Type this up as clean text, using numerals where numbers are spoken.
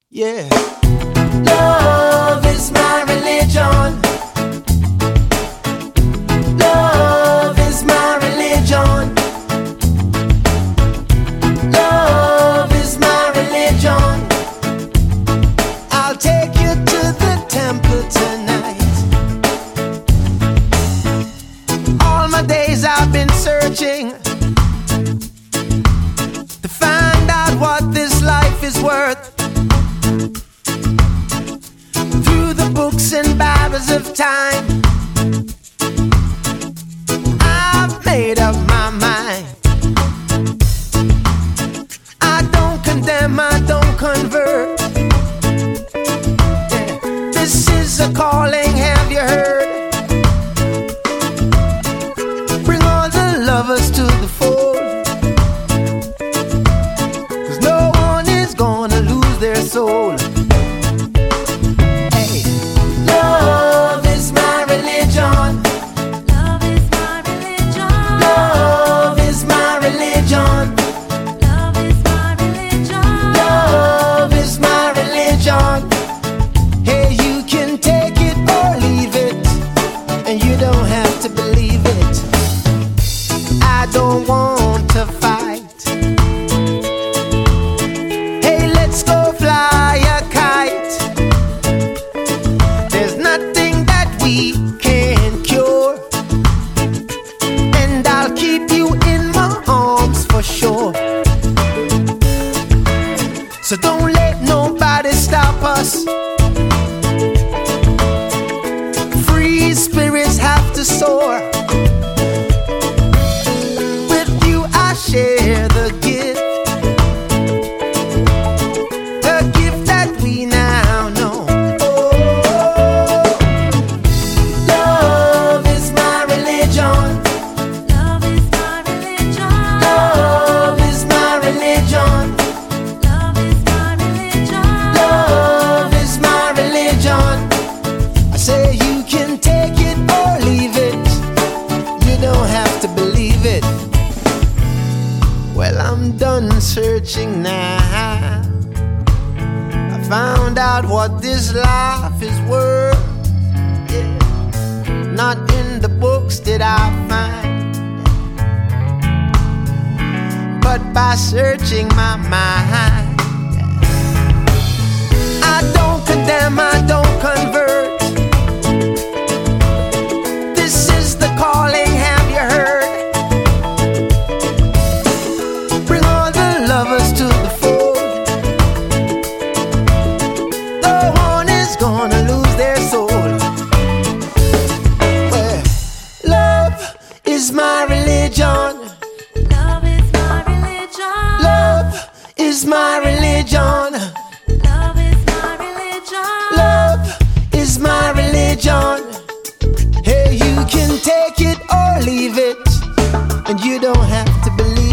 Yeah. Love is my religion. Love is my religion. Love is my religion. I'll take you to the temple tonight. All my days I've been searching to find out what this life is worth. Through the books and Bibles of time, I've made up my mind. I don't condemn, I don't convert. Yeah. This is a calling, have you heard? Bring all the lovers to the fold, 'cause no one is gonna lose their soul. Hey. Love is my religion. Love is my religion. Love is my religion. Love is my religion. Love is my religion. Hey, you can take it or leave it, and you don't have to believe it. I don't want to fight. Hey, let's go fly a kite. There's nothing that we can't cure, and I'll keep you in my arms for sure. So don't let nobody stop us. Free spirits have to soar. With you I share the gift that we now know. Oh, love is my religion. Love is my religion. Love is my religion. Love is my religion. Love is my religion. I say you can take it or leave it. You don't have to believe it. Well, I'm done searching now. I found out what this life is worth. Yeah. Not in the books did I find, but by searching my mind. I don't condemn, I don't convert. This is the calling, have you heard? Bring all the lovers to the fold. No one is gonna lose their soul. Well, love is my religion. Love is my religion. Love is my religion. Love is my religion. Love is my religion. Hey, you can take it or leave it, and you don't have to believe